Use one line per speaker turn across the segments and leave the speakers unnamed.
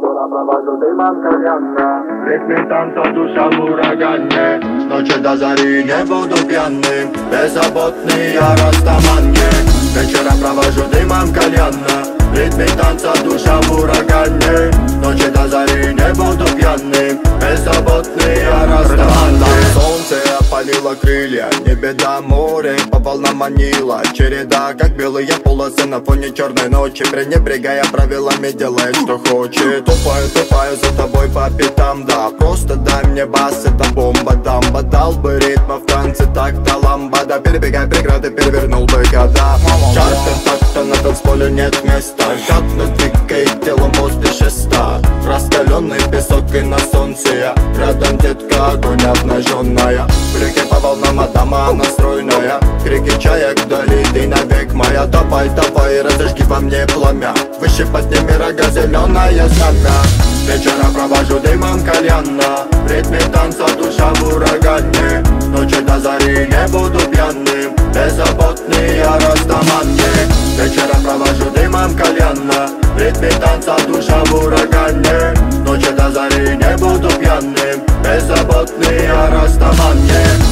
Вечера провожу дымом кальянно, в ритме танца душа в урагане. Ночи до зари не буду пьяным, беззаботный я растаманне. Вечера провожу дымом кальянно, в ритме танца душа в урагане. Ночи до зари не буду пьяным, беззаботный я растаманне. Солнце опалило крылья, не беда, море по волнам манило. Череда, как белые полосы на фоне черной ночи. Пренебрегая правилами, делай, что хочет. Тупаю за тобой по пятам, да. Просто дай мне бас, это бомба, дамба. Дал бы ритма в танце, так-то ламбада. Перебегай преграды, перевернул бы года. Жарко так-то на танцполе нет места. Жадно двигает телом после шеста. Раскаленный песок и на солнце я. Рядом детка, огонь обнаженная. Брюки по волнам, а дома настроенная. Крики чаек вдали, ты навек моя. Давай, давай, разожги во мне пламя. Выше подними рога, зеленое знамя. Вечера провожу дымом кальянно, в ритме танца душа в урагане. Ночи до зари не буду пьяным, беззаботный я растаманник. Вечера провожу дымом кальянно, в ритме танца душа в урагане. Ночи до зари не буду пьяным, беззаботный я растаманник.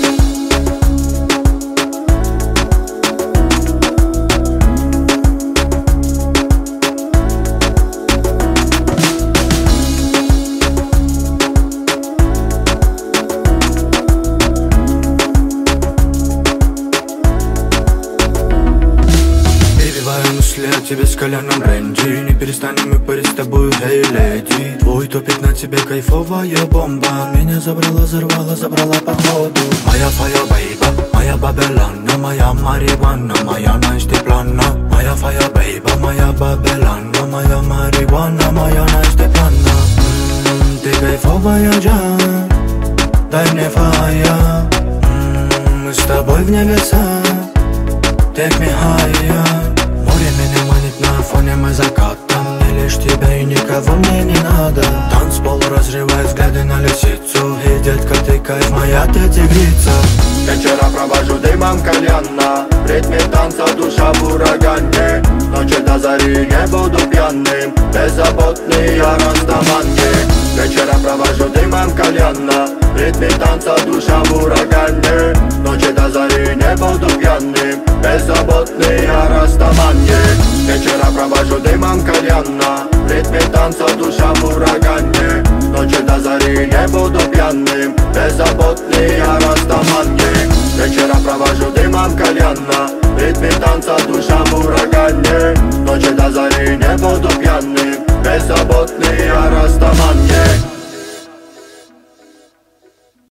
Мысли о тебе с коленом рэнди. Не перестанем мы парить с тобой, эй, леди. Твой топик на тебе кайфовая бомба. Меня забрала, забрала походу. Моя фая бейба, моя бабелана, моя марихуана, моя Настя плана. Моя фая бейба, моя бабелана, моя марихуана, моя Настя плана. Ты кайфовая джан, дай мне фая. Мы с тобой в небеса, take me higher. Море меня манит на фоне мы закатом. Мне лишь тебя и никого мне не надо. Танцпол разрывает взгляды на лисицу. И детка ты кайф, моя ты тигрица.
Вечера провожу дымом кальянно, в ритме танца душа в урагане. Ночи до зари не буду пьяным, беззаботный я растаманник. Вечера провожу дымом кальянно, в ритме танца душа в урагане. Ночи до зари не буду пьяным, беззаботный я растаманник. Вечера провожу дымом кальянно, в ритме танца душа в урагане. Ночи до зари не буду пьяным, беззаботный я растаманник. Вечера провожу дымом кальянно, в ритме танца душа в урагане. Ночи до зари не буду пьяным, беззаботный я растаманник.